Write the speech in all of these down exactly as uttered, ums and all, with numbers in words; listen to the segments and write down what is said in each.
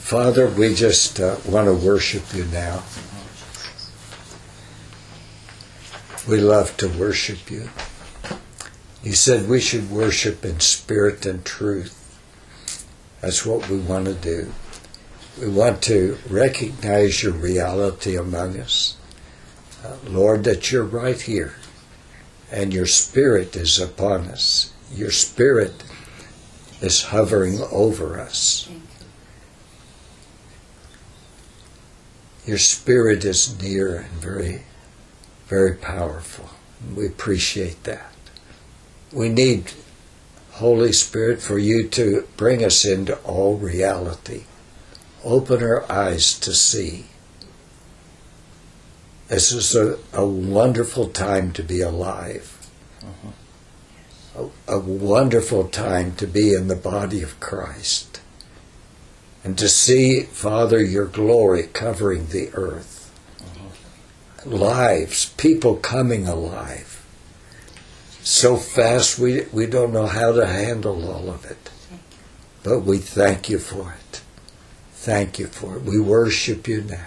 Father, we just uh, want to worship you now. We love to worship you. You said we should worship in spirit and truth. That's what we want to do. We want to recognize your reality among us. Uh, Lord, that you're right here, and your Spirit is upon us. Your Spirit is hovering over us. Your Spirit is near and very, very powerful. We appreciate that. We need, Holy Spirit, for you to bring us into all reality. Open our eyes to see. This is a, a wonderful time to be alive. Uh-huh. A, a wonderful time to be in the body of Christ. And to see, Father, your glory covering the earth. Uh-huh. Lives, people coming alive. So fast we, we don't know how to handle all of it. But we thank you for it. Thank you for it. We worship you now.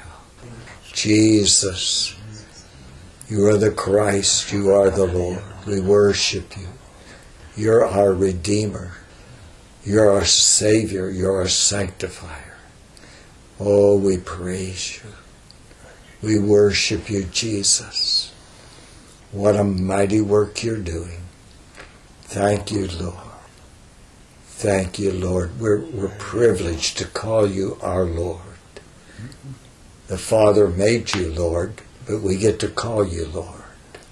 Jesus, you are the Christ, you are the Lord. We worship you. You're our Redeemer. You're our Savior. You're our Sanctifier. Oh, we praise you. We worship you, Jesus. What a mighty work you're doing. Thank you, Lord. Thank you, Lord. We're, we're privileged to call you our Lord. The Father made you Lord, but we get to call you Lord.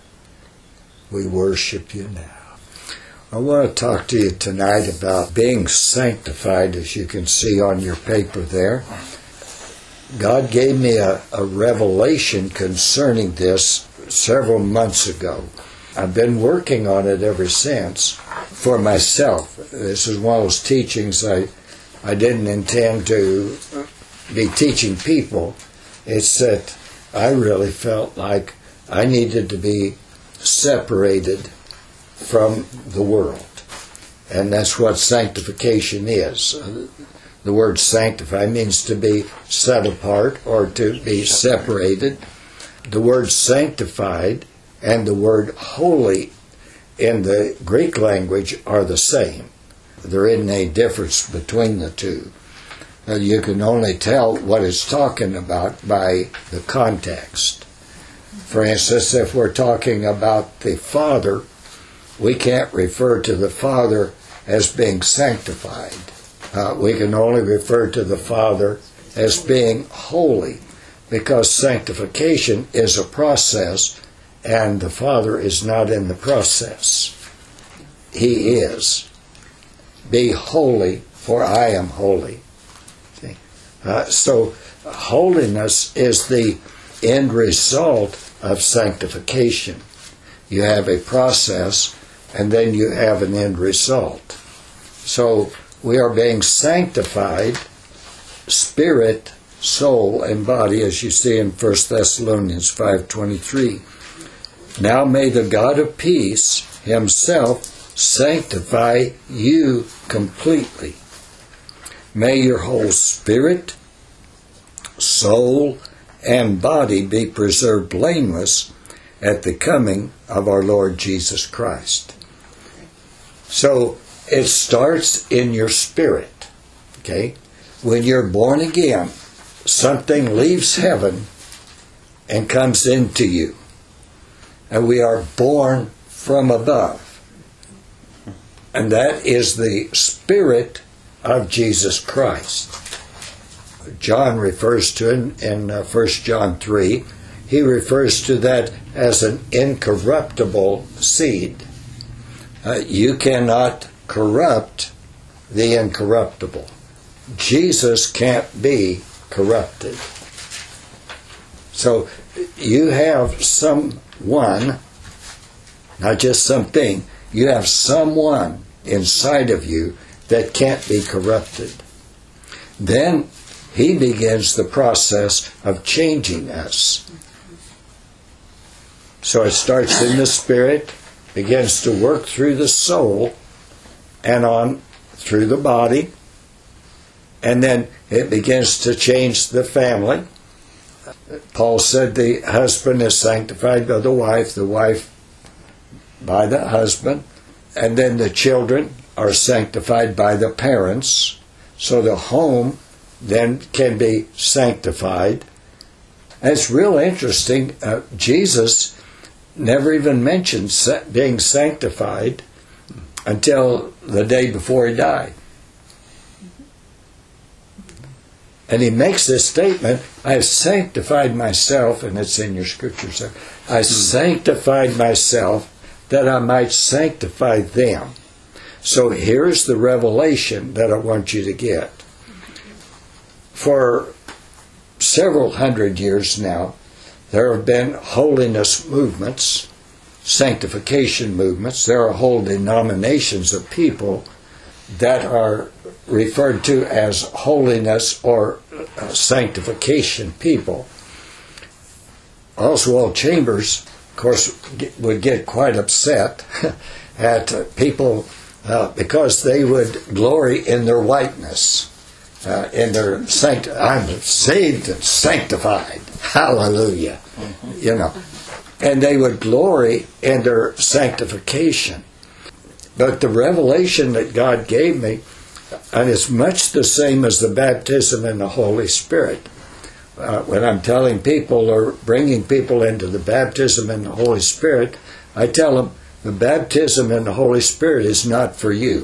We worship you now. I want to talk to you tonight about being sanctified, as you can see on your paper there. God gave me a, a revelation concerning this several months ago. I've been working on it ever since for myself. This is one of those teachings I, I didn't intend to be teaching people. It's that I really felt like I needed to be separated from the world. And that's what sanctification is. The word sanctify means to be set apart or to be separated. The word sanctified and the word holy in the Greek language are the same. There isn't any difference between the two. You can only tell what it's talking about by the context. For instance, if we're talking about the Father, we can't refer to the Father as being sanctified. Uh, we can only refer to the Father as being holy, because sanctification is a process, and the Father is not in the process. He is. Be holy, for I am holy. Uh, so holiness is the end result of sanctification. You have a process, and then you have an end result. So we are being sanctified, spirit, soul, and body, as you see in First Thessalonians five twenty-three. Now may the God of peace himself sanctify you completely. May your whole spirit, soul, and body be preserved blameless at the coming of our Lord Jesus Christ. So it starts in your spirit. Okay? When you're born again, something leaves heaven and comes into you. And we are born from above. And that is the Spirit of Jesus Christ. John refers to it in uh, First John three. He refers to that as an incorruptible seed. Uh, you cannot corrupt the incorruptible. Jesus can't be corrupted. So you have someone, not just something, you have someone inside of you that can't be corrupted. Then he begins the process of changing us. So it starts in the spirit, begins to work through the soul, and on through the body, And then it begins to change the family. Paul said the husband is sanctified by the wife, the wife by the husband, and then the children are sanctified by the parents. So the home then can be sanctified. And it's real interesting. Uh, Jesus never even mentioned being sanctified until the day before he died. And he makes this statement, I have sanctified myself, and it's in your scriptures there, I sanctified myself that I might sanctify them. So here's the revelation that I want you to get. For several hundred years now, there have been holiness movements, sanctification movements. There are whole denominations of people that are referred to as holiness or uh, sanctification people. Oswald Chambers, of course, would get quite upset at uh, people uh, because they would glory in their whiteness, uh, in their sanct. I'm saved and sanctified. Hallelujah. Mm-hmm. You know, and they would glory in their sanctification. But the revelation that God gave me, and it's much the same as the baptism in the Holy Spirit. Uh, when I'm telling people or bringing people into the baptism in the Holy Spirit, I tell them the baptism in the Holy Spirit is not for you.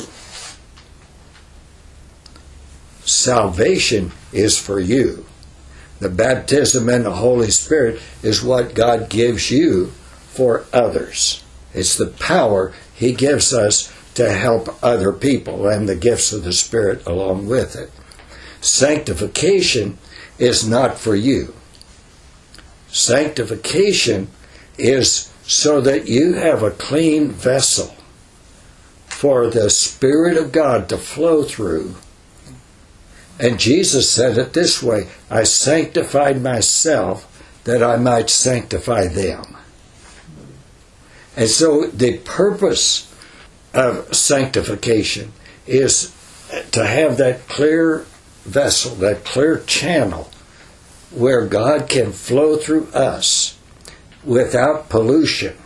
Salvation is for you. The baptism in the Holy Spirit is what God gives you for others. It's the power He gives us to help other people and the gifts of the Spirit along with it. Sanctification is not for you. Sanctification is so that you have a clean vessel for the Spirit of God to flow through. And Jesus said it this way, I sanctified myself that I might sanctify them. And so the purpose of sanctification is to have that clear vessel, that clear channel where God can flow through us without pollution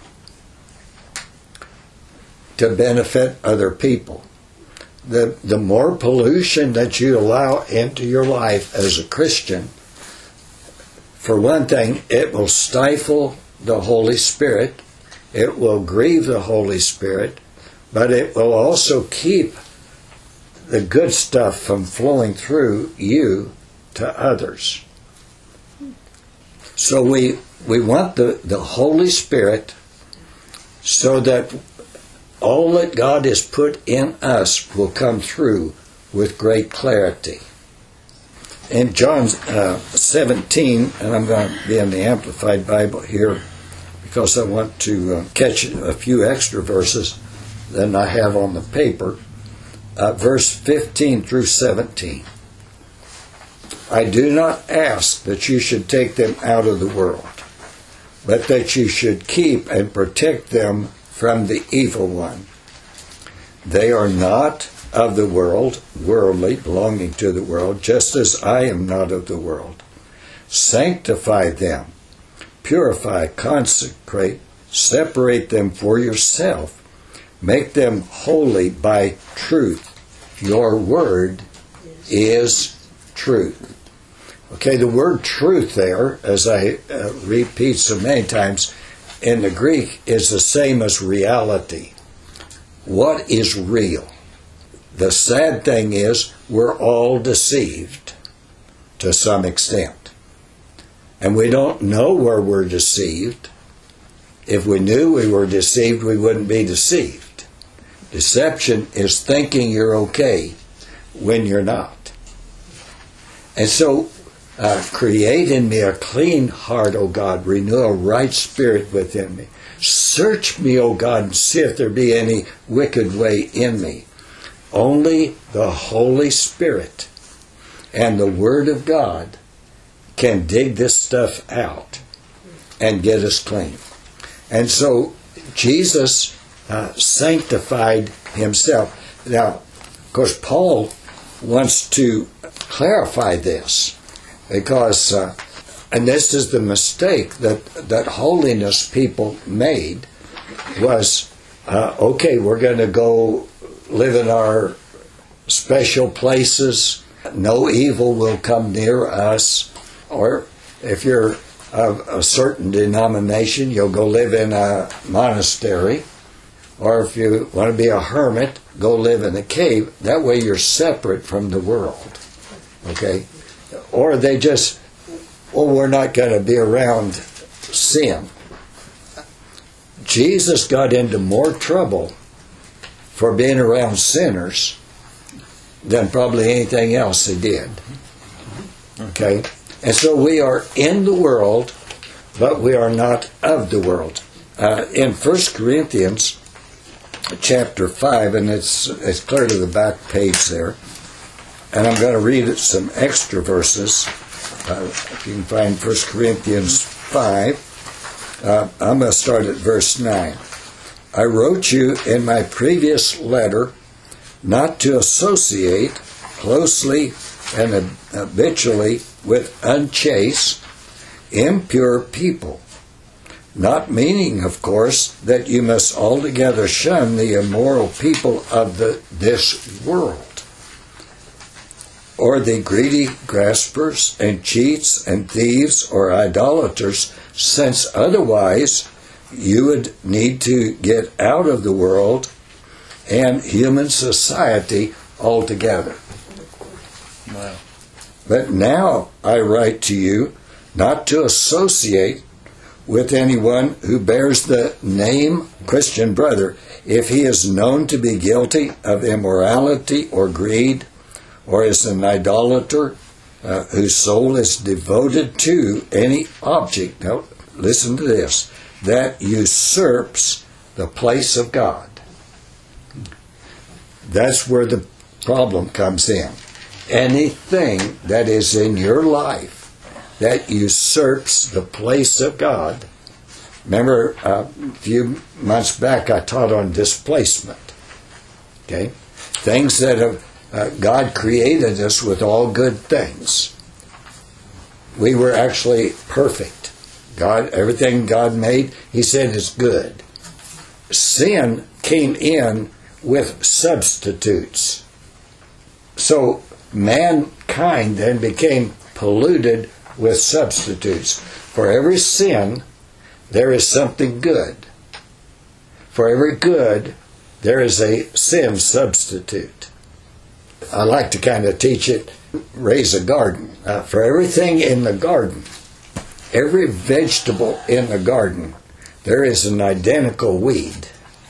to benefit other people. The, the more pollution that you allow into your life as a Christian, for one thing, it will stifle the Holy Spirit. It will grieve the Holy Spirit, but it will also keep the good stuff from flowing through you to others. So we we want the, the Holy Spirit so that all that God has put in us will come through with great clarity. In John uh, seventeen, and I'm going to be in the Amplified Bible here because I want to uh, catch a few extra verses than I have on the paper. Uh, verse fifteen through seventeen. I do not ask that you should take them out of the world, but that you should keep and protect them from the evil one. They are not of the world, worldly, belonging to the world, just as I am not of the world. Sanctify them, purify, consecrate, separate them for yourself. Make them holy by truth. Your word is truth. Okay, the word truth there, as I uh, repeat so many times, in the Greek is the same as reality. What is real? The sad thing is we're all deceived to some extent. And we don't know where we're deceived. If we knew we were deceived, we wouldn't be deceived. Deception is thinking you're okay when you're not. And so, uh, create in me a clean heart, O God. Renew a right spirit within me. Search me, O God, and see if there be any wicked way in me. Only the Holy Spirit and the Word of God can dig this stuff out and get us clean. And so Jesus uh, sanctified himself. Now, of course, Paul wants to clarify this, because, uh, and this is the mistake that, that holiness people made, was, uh, okay, we're going to go live in our special places, no evil will come near us, or if you're of a certain denomination, you'll go live in a monastery, or if you want to be a hermit, go live in a cave. That way you're separate from the world. Okay? Or they just, well, we're not going to be around sin. Jesus got into more trouble for being around sinners than probably anything else he did. Okay? And so we are in the world, but we are not of the world. Uh, in First Corinthians chapter five, and it's it's clear to the back page there, and I'm going to read some extra verses. Uh, if you can find First Corinthians five, uh, I'm going to start at verse nine. I wrote you in my previous letter not to associate closely and habitually with unchaste, impure people, not meaning, of course, that you must altogether shun the immoral people of the, this world, or the greedy graspers and cheats and thieves or idolaters, since otherwise you would need to get out of the world and human society altogether. Wow. But now I write to you not to associate with anyone who bears the name Christian brother if he is known to be guilty of immorality or greed, or is an idolater uh, whose soul is devoted to any object. Now, listen to this. That usurps the place of God. That's where the problem comes in. Anything that is in your life that usurps the place of God. Remember, uh, a few months back I taught on displacement. Okay? Things that have, uh, God created us with all good things. We were actually perfect. God, everything God made, He said is good. Sin came in with substitutes. So mankind then became polluted with substitutes. For every sin, there is something good. For every good, there is a sin substitute. I like to kind of teach it, raise a garden. Uh, for everything in the garden, every vegetable in the garden, there is an identical weed.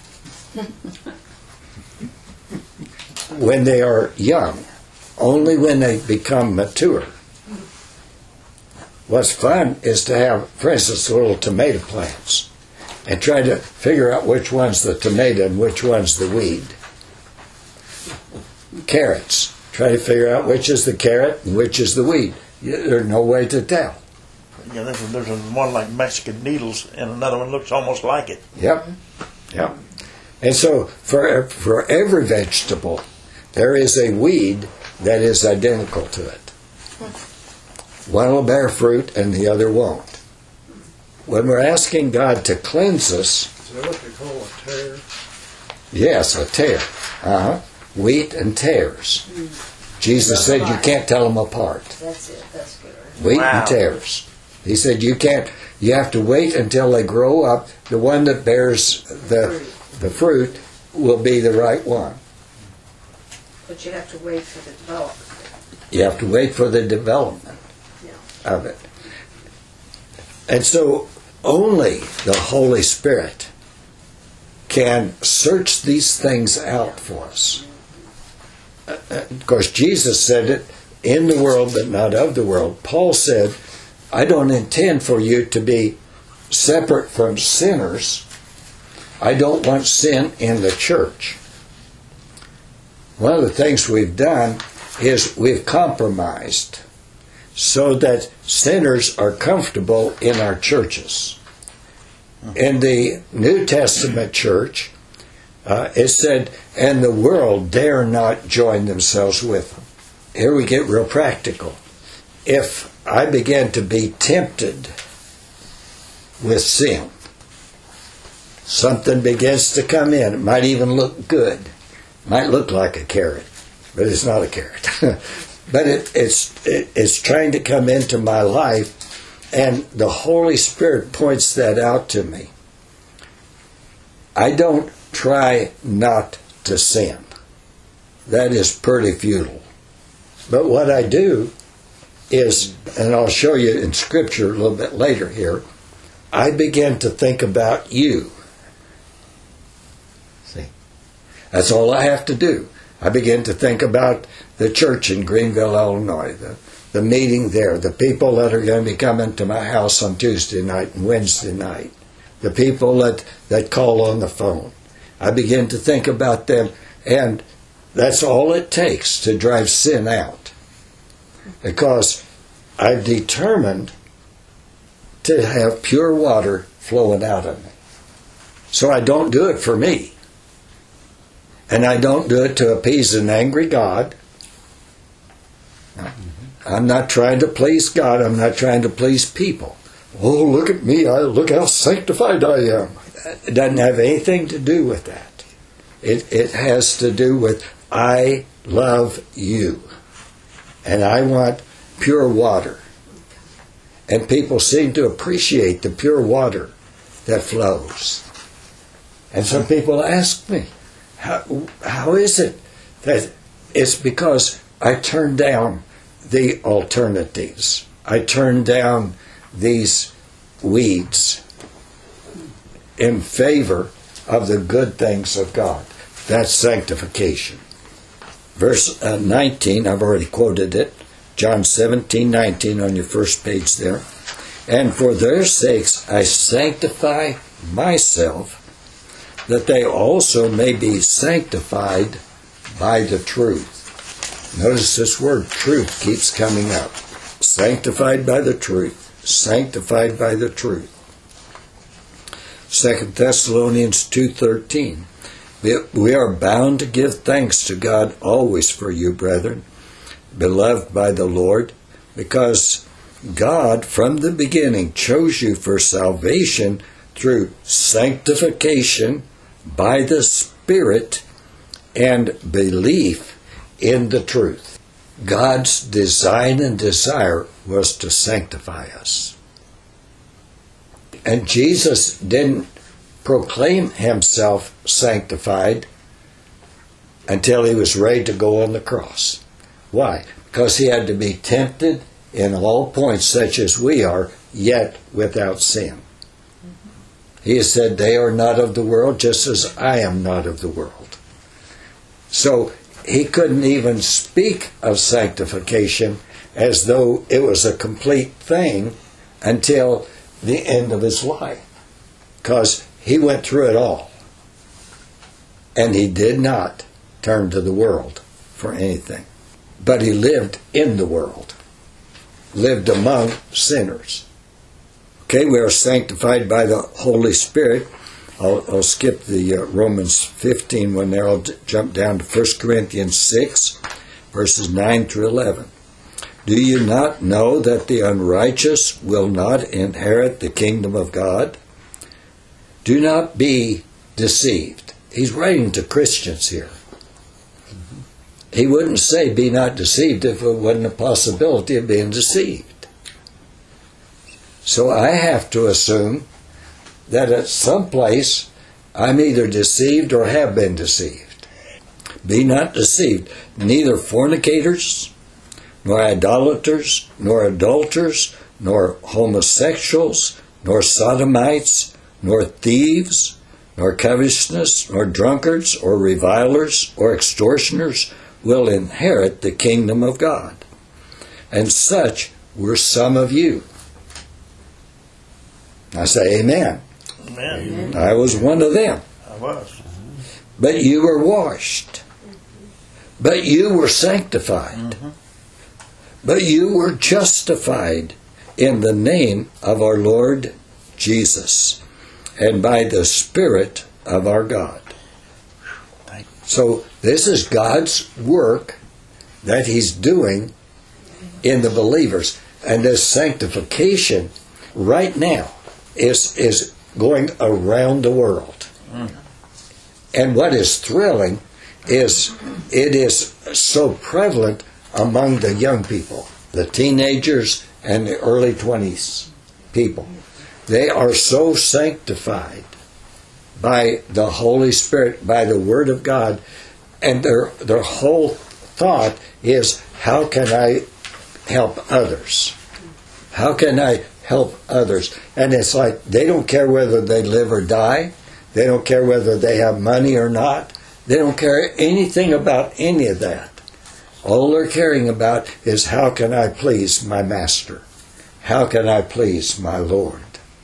When they are young, only when they become mature. What's fun is to have, for instance, little tomato plants and try to figure out which one's the tomato and which one's the weed. Carrots. Try to figure out which is the carrot and which is the weed. There's no way to tell. Yeah, there's, there's one like Mexican needles and another one looks almost like it. Yep. Yep. And so for for every vegetable, there is a weed that is identical to it. One will bear fruit and the other won't. When we're asking God to cleanse us... Is that what they call a tare? Yes, a tare. Uh-huh. Wheat and tares. Mm. Jesus said you can't tell them apart. That's it. That's good. Wheat Wow. and tares. He said you can't... You have to wait until they grow up. The one that bears the, the fruit will be the right one. But you have to wait for the development. You have to wait for the development Yeah. of it. And so only the Holy Spirit can search these things out for us. Of course, Jesus said it, in the world but not of the world. Paul said, I don't intend for you to be separate from sinners. I don't want sin in the church. One of the things we've done is we've compromised so that sinners are comfortable in our churches. In the New Testament church, uh, it said, and the world dare not join themselves with them. here we get real practical. If I begin to be tempted with sin, something begins to come in. It might even look good. It might look like a carrot, but it's not a carrot. But it, it's it, it's trying to come into my life, and the Holy Spirit points that out to me. I don't try not to sin. That is pretty futile. But what I do is, and I'll show you in Scripture a little bit later here, I begin to think about you. See? That's all I have to do. I begin to think about the church in Greenville, Illinois, the, the meeting there, the people that are going to be coming to my house on Tuesday night and Wednesday night, the people that, that call on the phone. I begin to think about them, and that's all it takes to drive sin out. Because I've determined to have pure water flowing out of me. So I don't do it for me. And I don't do it to appease an angry God. I'm not trying to please God. I'm not trying to please people. Oh, look at me. I, look how sanctified I am. It doesn't have anything to do with that. It, it has to do with, I love you. And I want pure water. And people seem to appreciate the pure water that flows. And some people ask me, how, how is it that it's because I turn down the alternatives. I turn down these weeds in favor of the good things of God. That's sanctification. Verse uh, nineteen, I've already quoted it. John seventeen nineteen on your first page there. And for their sakes I sanctify myself, that they also may be sanctified by the truth. Notice this word truth keeps coming up. Sanctified by the truth. Sanctified by the truth. Second Thessalonians two thirteen. We are bound to give thanks to God always for you, brethren, beloved by the Lord, because God from the beginning chose you for salvation through sanctification by the Spirit and belief in the truth. God's design and desire was to sanctify us. And Jesus didn't proclaim himself sanctified until he was ready to go on the cross. Why? Because he had to be tempted in all points such as we are, yet without sin. He said, they are not of the world, just as I am not of the world. So he couldn't even speak of sanctification as though it was a complete thing until the end of his life. Because he went through it all. And he did not turn to the world for anything. But he lived in the world. Lived among sinners. Okay, we are sanctified by the Holy Spirit. I'll, I'll skip the uh, Romans fifteen one there. I'll d- jump down to First Corinthians six, verses nine through eleven. Do you not know that the unrighteous will not inherit the kingdom of God? Do not be deceived. He's writing to Christians here. He wouldn't say, be not deceived, if it wasn't a possibility of being deceived. So I have to assume that at some place I'm either deceived or have been deceived. Be not deceived. Neither fornicators, nor idolaters, nor adulterers, nor homosexuals, nor sodomites, nor thieves, nor covetousness, nor drunkards, or revilers, or extortioners will inherit the kingdom of God. And such were some of you. I say amen. Amen. I was one of them. I was. But you were washed. But you were sanctified. Mm-hmm. But you were justified in the name of our Lord Jesus and by the Spirit of our God. So this is God's work that He's doing in the believers. And this sanctification right now is, is going around the world. Mm. And what is thrilling is it is so prevalent among the young people, the teenagers and the early twenties people. They are so sanctified by the Holy Spirit, by the Word of God, and their their whole thought is, how can I help others? How can I help others? And it's like they don't care whether they live or die. They don't care whether they have money or not. They don't care anything about any of that. All they're caring about is, how can I please my Master? How can I please my Lord?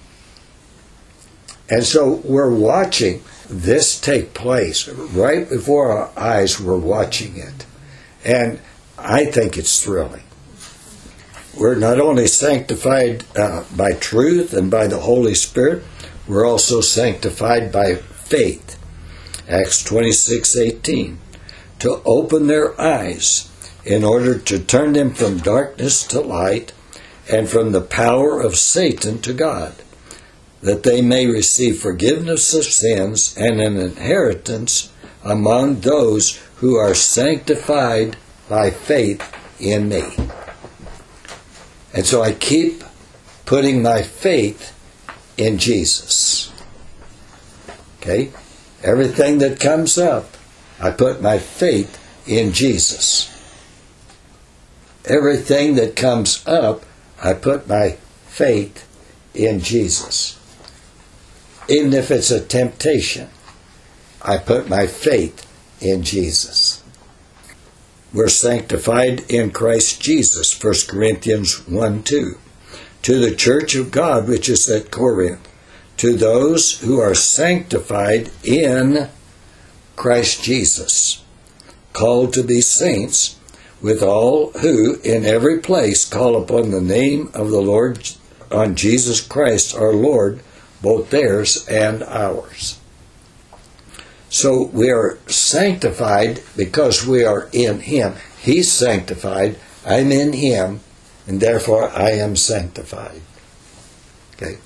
And so we're watching this take place. Right before our eyes, we're watching it. And I think it's thrilling. We're not only sanctified uh, by truth and by the Holy Spirit, we're also sanctified by faith. Acts twenty-six eighteen. To open their eyes in order to turn them from darkness to light and from the power of Satan to God, that they may receive forgiveness of sins and an inheritance among those who are sanctified by faith in me. And so I keep putting my faith in Jesus. Okay? Everything that comes up, I put my faith in Jesus. Everything that comes up, I put my faith in Jesus. Even if it's a temptation, I put my faith in Jesus. We're sanctified in Christ Jesus, First Corinthians one two. To the church of God which is at Corinth, to those who are sanctified in Christ Jesus, called to be saints, with all who in every place call upon the name of the Lord, on Jesus Christ our Lord, both theirs and ours. So we are sanctified because we are in Him. He's sanctified, I'm in Him, and therefore I am sanctified. Okay?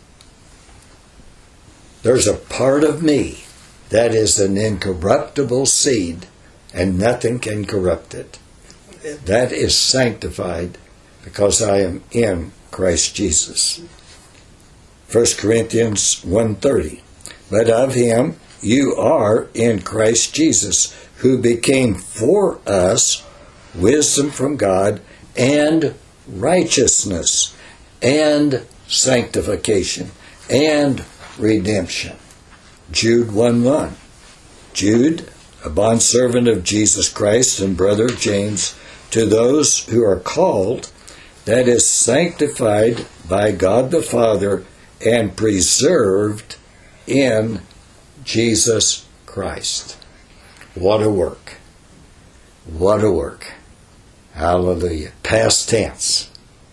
There's a part of me that is an incorruptible seed, and nothing can corrupt it. That is sanctified because I am in Christ Jesus. First Corinthians one thirty. But of Him you are in Christ Jesus, who became for us wisdom from God, and righteousness, and sanctification, and redemption. Jude one one. Jude, a bondservant of Jesus Christ and brother of James, to those who are called, that is, sanctified by God the Father and preserved in Jesus Christ. What a work. What a work. Hallelujah. Past tense.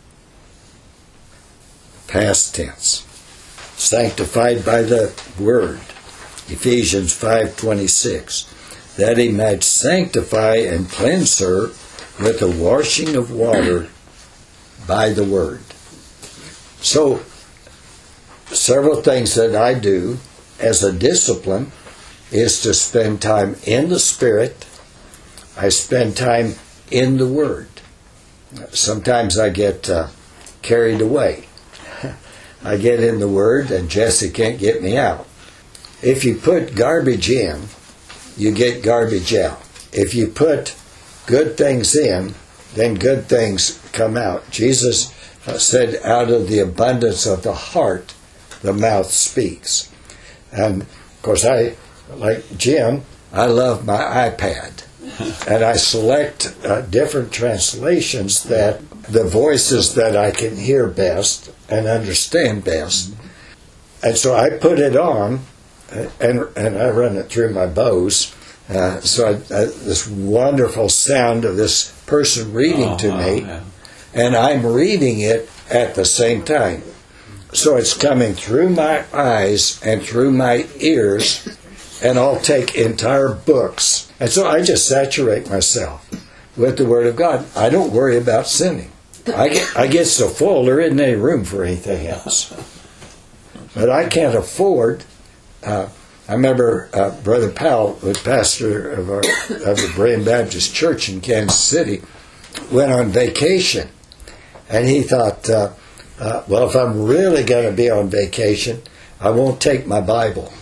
Past tense. Sanctified by the Word. Ephesians five twenty-six. That He might sanctify and cleanse her with the washing of water by the Word. So, several things that I do as a discipline is to spend time in the Spirit. I spend time in the Word. Sometimes I get uh, carried away. I get in the Word and Jesse can't get me out. If you put garbage in, you get garbage out. If you put good things in, then good things come out. Jesus uh, said, out of the abundance of the heart, the mouth speaks. And, of course, I, like Jim, I love my iPad. And I select uh, different translations that the voices that I can hear best and understand best. And so I put it on, and and I run it through my Bose. Uh, so I, I, this wonderful sound of this person reading oh, to me, yeah. And I'm reading it at the same time. So it's coming through my eyes and through my ears, and I'll take entire books. And so I just saturate myself with the Word of God, I don't worry about sinning. I get, I get so full, there isn't any room for anything else. But I can't afford. Uh, I remember uh, Brother Powell, was pastor of, our, of the Berean Baptist Church in Kansas City, went on vacation. And he thought, uh, uh, well, if I'm really going to be on vacation, I won't take my Bible.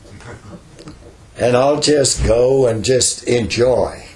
And I'll just go and just enjoy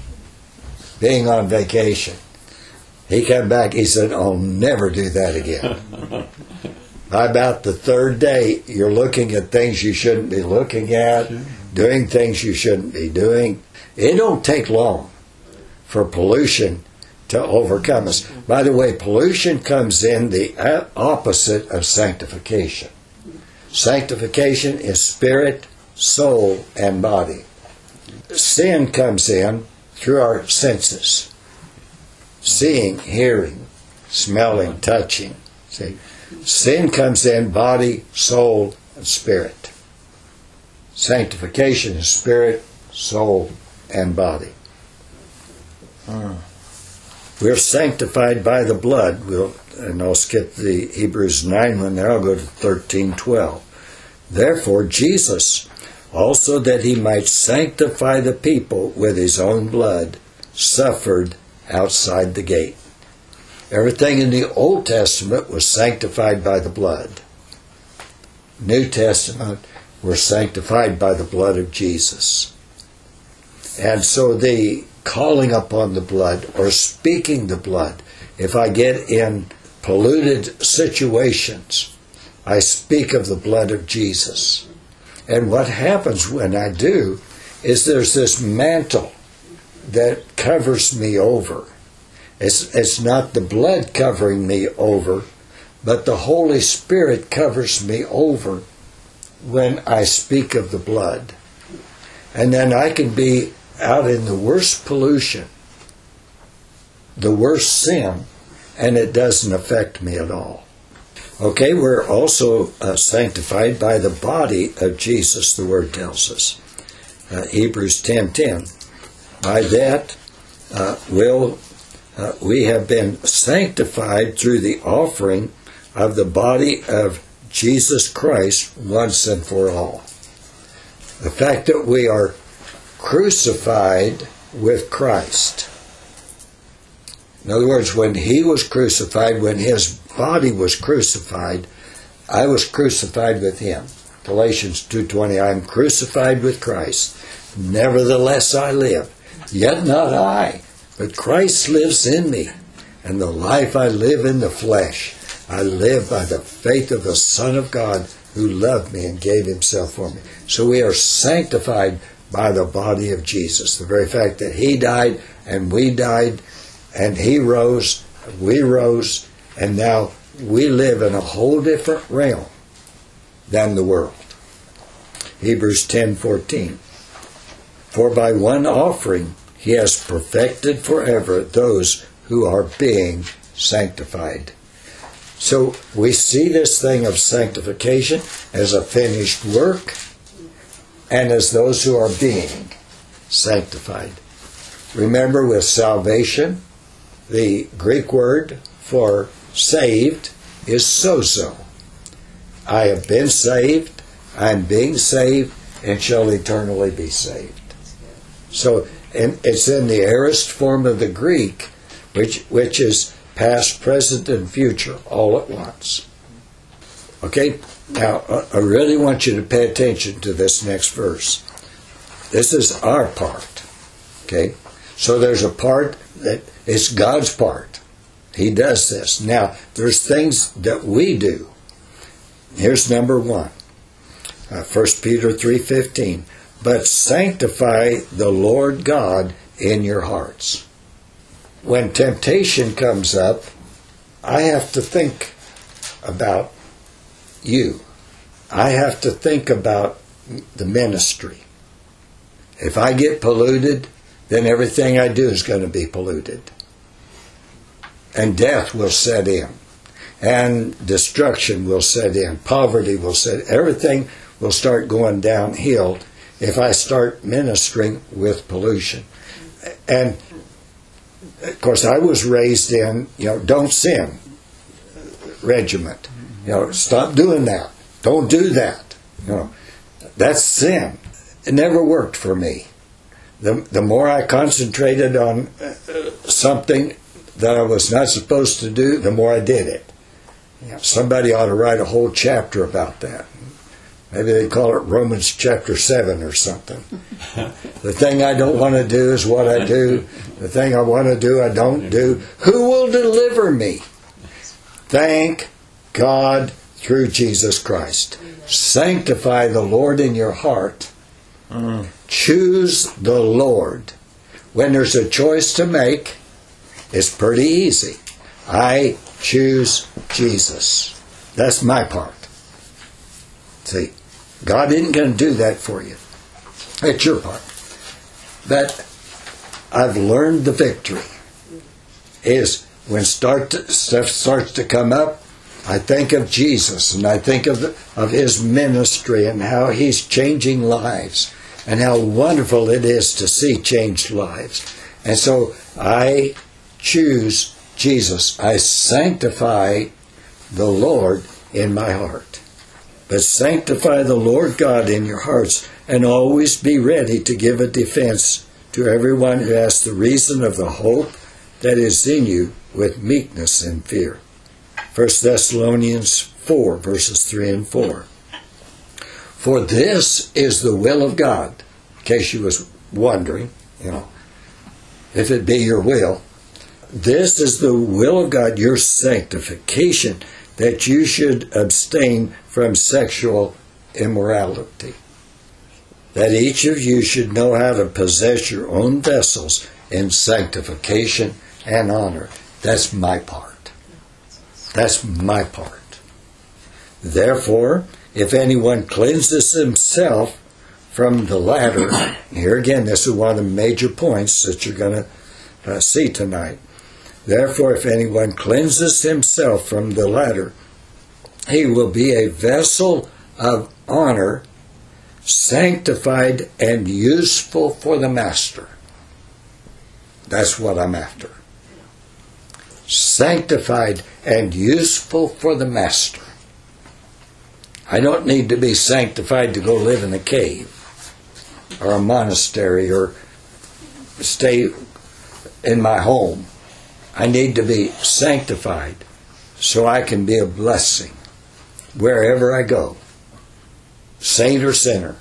being on vacation. He came back, he said, I'll never do that again. By about the third day, you're looking at things you shouldn't be looking at, doing things you shouldn't be doing. It don't take long for pollution to overcome us. By the way, pollution comes in the opposite of sanctification. Sanctification is spirit, soul, and body. Sin comes in through our senses. Seeing, hearing, smelling, touching. See? Sin comes in body, soul, and spirit. Sanctification is spirit, soul, and body. Hmm. We're sanctified by the blood. We'll, and I'll skip the Hebrews nine one there. I'll go to thirteen twelve. Therefore, Jesus, also that he might sanctify the people with his own blood, suffered outside the gate. Everything in the Old Testament was sanctified by the blood. New Testament were sanctified by the blood of Jesus. And so the calling upon the blood or speaking the blood, if I get in polluted situations, I speak of the blood of Jesus. And what happens when I do is there's this mantle that covers me over. It's, it's not the blood covering me over, but the Holy Spirit covers me over when I speak of the blood. And then I can be out in the worst pollution, the worst sin, and it doesn't affect me at all. Okay, we're also uh, sanctified by the body of Jesus, the Word tells us. Uh, Hebrews ten ten. By that uh, will uh, we have been sanctified through the offering of the body of Jesus Christ once and for all. The fact that we are crucified with Christ. In other words, when he was crucified, when his body was crucified, I was crucified with him. Galatians two twenty, I am crucified with Christ. Nevertheless I live. Yet not I, but Christ lives in me. And the life I live in the flesh, I live by the faith of the Son of God who loved me and gave himself for me. So we are sanctified by the body of Jesus. The very fact that he died and we died and he rose, we rose, and now we live in a whole different realm than the world. Hebrews ten fourteen. For by one offering he has perfected forever those who are being sanctified. So we see this thing of sanctification as a finished work and as those who are being sanctified. Remember, with salvation, the Greek word for saved is sozo. I have been saved, I am being saved, and shall eternally be saved. So and it's in the aorist form of the Greek, which which is past, present, and future all at once. Okay, now I really want you to pay attention to this next verse. This is our part. Okay, so there's a part that is God's part. He does this. Now, there's things that we do. Here's number one. Uh, First Peter three fifteen. But sanctify the Lord God in your hearts. When temptation comes up, I have to think about you. I have to think about the ministry. If I get polluted, then everything I do is going to be polluted. And death will set in. And destruction will set in. Poverty will set in. Everything will start going downhill if I start ministering with pollution. And of course, I was raised in, you know, don't sin regiment. You know, stop doing that. Don't do that. You know, that's sin. It never worked for me. The, the more I concentrated on uh, something that I was not supposed to do, the more I did it. You know, somebody ought to write a whole chapter about that. Maybe they call it Romans chapter seven or something. The thing I don't want to do is what I do. The thing I want to do, I don't do. Who will deliver me? Thank God through Jesus Christ. Sanctify the Lord in your heart. Mm. Choose the Lord. When there's a choice to make, it's pretty easy. I choose Jesus. That's my part. See, God isn't going to do that for you. It's your part. But I've learned the victory is when start to, stuff starts to come up, I think of Jesus and I think of, the, of His ministry and how He's changing lives and how wonderful it is to see changed lives. And so I choose Jesus. I sanctify the Lord in my heart. But sanctify the Lord God in your hearts, and always be ready to give a defense to everyone who asks the reason of the hope that is in you with meekness and fear. First Thessalonians four, verses three and four. For this is the will of God, in case you was wondering, you know, if it be your will. This is the will of God, your sanctification, that you should abstain from sexual immorality. That each of you should know how to possess your own vessels in sanctification and honor. That's my part. That's my part. Therefore, if anyone cleanses himself from the latter, here again, this is one of the major points that you're going to uh, see tonight. Therefore, if anyone cleanses himself from the latter, he will be a vessel of honor, sanctified and useful for the master. That's what I'm after. Sanctified and useful for the master. I don't need to be sanctified to go live in a cave or a monastery or stay in my home. I need to be sanctified so I can be a blessing wherever I go, saint or sinner.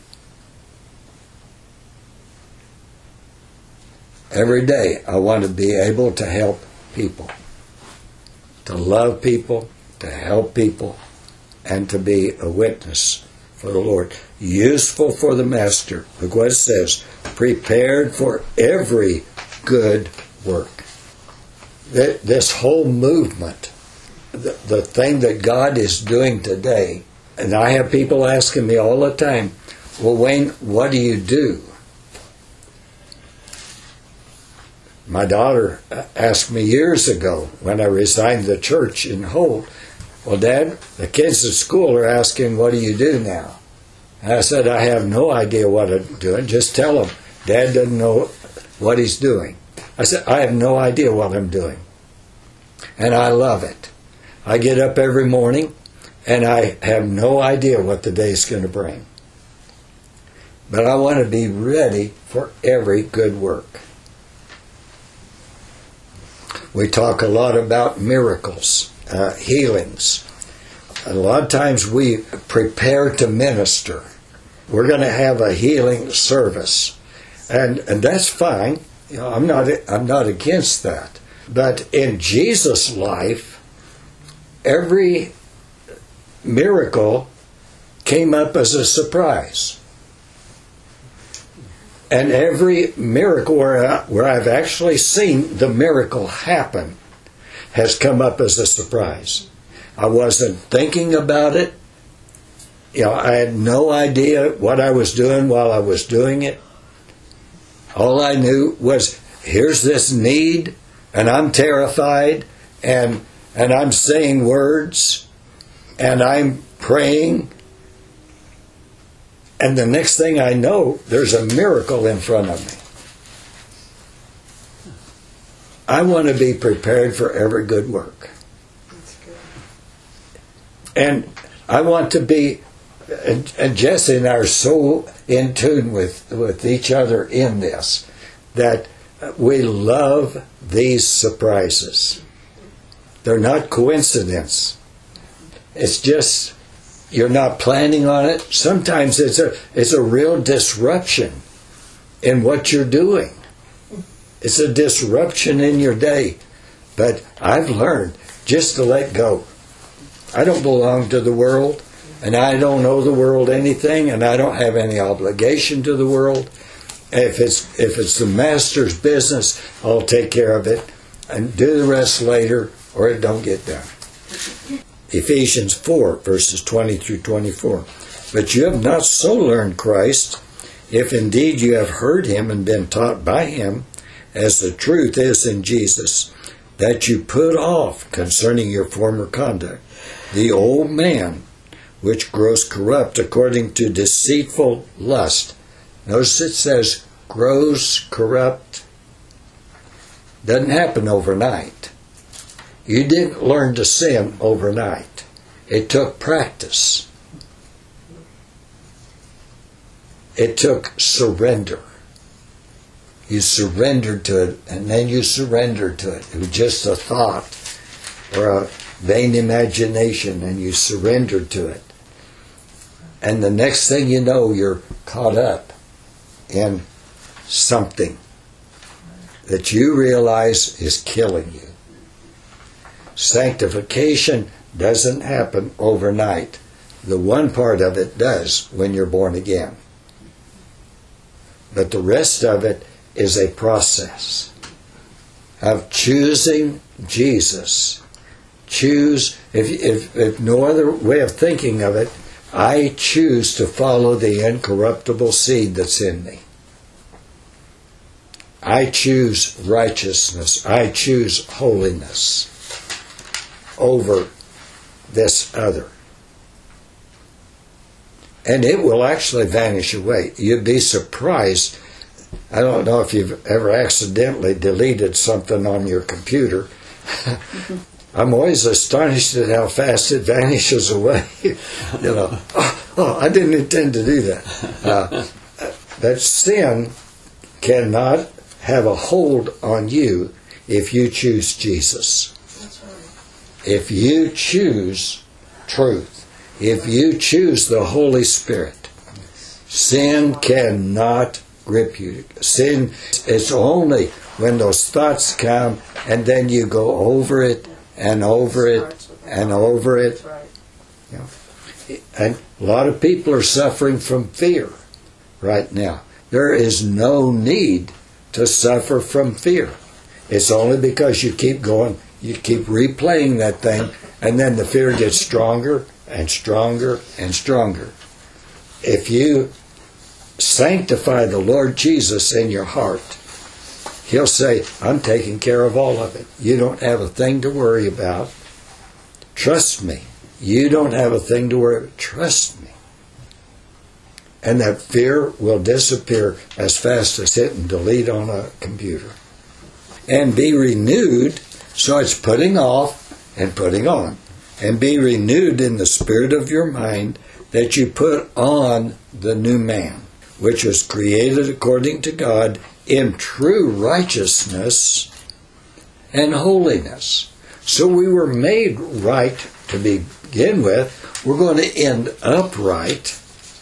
Every day I want to be able to help people, to love people, to help people, and to be a witness for the Lord. Useful for the master. Look what it says. Prepared for every good work. This whole movement, the, the thing that God is doing today, and I have people asking me all the time, well, Wayne, what do you do? My daughter asked me years ago when I resigned the church in Holt, well, Dad, the kids at school are asking, what do you do now? And I said, I have no idea what I'm doing. Just tell them. Dad doesn't know what he's doing. I said, I have no idea what I'm doing. And I love it. I get up every morning and I have no idea what the day's going to bring. But I want to be ready for every good work. We talk a lot about miracles, uh, healings. A lot of times we prepare to minister. We're going to have a healing service. And and that's fine. You know, I'm not I'm not against that. But in Jesus' life, every miracle came up as a surprise. And every miracle where, I, where I've actually seen the miracle happen has come up as a surprise. I wasn't thinking about it. You know, I had no idea what I was doing while I was doing it. All I knew was, here's this need, and I'm terrified, and and I'm saying words, and I'm praying, and the next thing I know, there's a miracle in front of me. I want to be prepared for every good work. That's good. And I want to be, and, and Jesse and I are so in tune with, with each other in this, that we love these surprises. They're not coincidence. It's just, you're not planning on it. Sometimes it's a, it's a real disruption in what you're doing. It's a disruption in your day. But I've learned just to let go. I don't belong to the world, and I don't owe the world anything, and I don't have any obligation to the world. If it's if it's the master's business, I'll take care of it and do the rest later, or it don't get done. Ephesians four, verses twenty through twenty-four. But you have not so learned Christ, if indeed you have heard him and been taught by him, as the truth is in Jesus, that you put off concerning your former conduct the old man, which grows corrupt according to deceitful lust. Notice it says, grows corrupt. Doesn't happen overnight. You didn't learn to sin overnight. It took practice. It took surrender. You surrendered to it, and then you surrendered to it. It was just a thought or a vain imagination, and you surrendered to it. And the next thing you know, you're caught up in something that you realize is killing you. Sanctification doesn't happen overnight. The one part of it does when you're born again. But the rest of it is a process of choosing Jesus. Choose, if, if, if no other way of thinking of it, I choose to follow the incorruptible seed that's in me. I choose righteousness. I choose holiness over this other. And it will actually vanish away. You'd be surprised. I don't know if you've ever accidentally deleted something on your computer. I'm always astonished at how fast it vanishes away. You know, oh, oh, I didn't intend to do that. Uh, that sin cannot have a hold on you if you choose Jesus. That's right. If you choose truth, if you choose the Holy Spirit, sin cannot grip you. Sin is only when those thoughts come and then you go over it and over it and over it. That's right. You know, and a lot of people are suffering from fear right now. There is no need to suffer from fear. It's only because you keep going, you keep replaying that thing, and then the fear gets stronger and stronger and stronger. If you sanctify the Lord Jesus in your heart, He'll say, I'm taking care of all of it. You don't have a thing to worry about. Trust me. You don't have a thing to worry about. Trust me. And that fear will disappear as fast as hitting delete on a computer. And be renewed, so it's putting off and putting on. And be renewed in the spirit of your mind, that you put on the new man, which was created according to God in true righteousness and holiness. So we were made right to begin with. We're going to end up right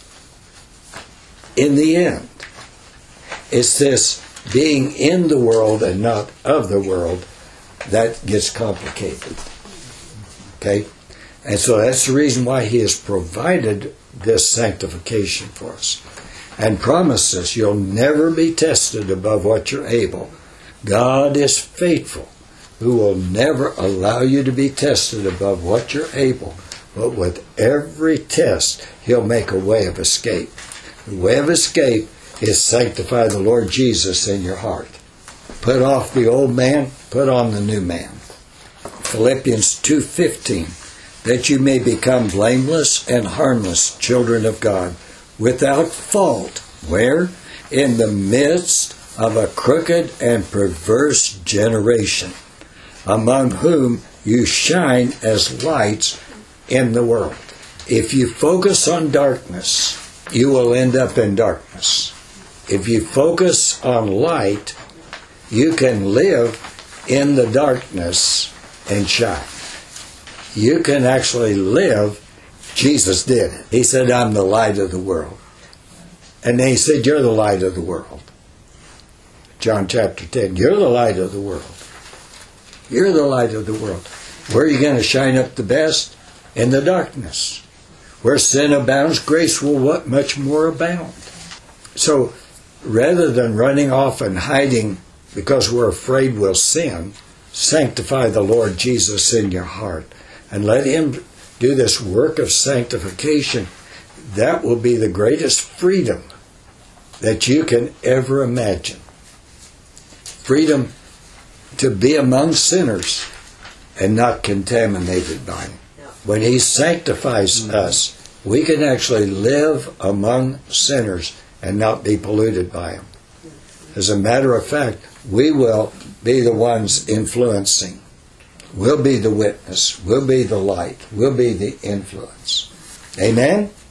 in the end. It's this being in the world and not of the world that gets complicated. Okay? And so that's the reason why He has provided this sanctification for us. And promises you'll never be tested above what you're able. God is faithful, who will never allow you to be tested above what you're able. But with every test, He'll make a way of escape. The way of escape is sanctify the Lord Jesus in your heart. Put off the old man, put on the new man. Philippians two fifteen, that you may become blameless and harmless children of God, without fault. Where? In the midst of a crooked and perverse generation, among whom you shine as lights in the world. If you focus on darkness, you will end up in darkness. If you focus on light, you can live in the darkness and shine. You can actually live. Jesus did it. He said, I'm the light of the world. And then he said, you're the light of the world. John chapter ten, you're the light of the world. You're the light of the world. Where are you going to shine up the best? In the darkness. Where sin abounds, grace will what much more abound. So, rather than running off and hiding because we're afraid we'll sin, sanctify the Lord Jesus in your heart and let Him do this work of sanctification. That will be the greatest freedom that you can ever imagine. Freedom to be among sinners and not contaminated by them. When He sanctifies us, we can actually live among sinners and not be polluted by them. As a matter of fact, we will be the ones influencing. We'll be the witness. We'll be the light. We'll be the influence. Amen?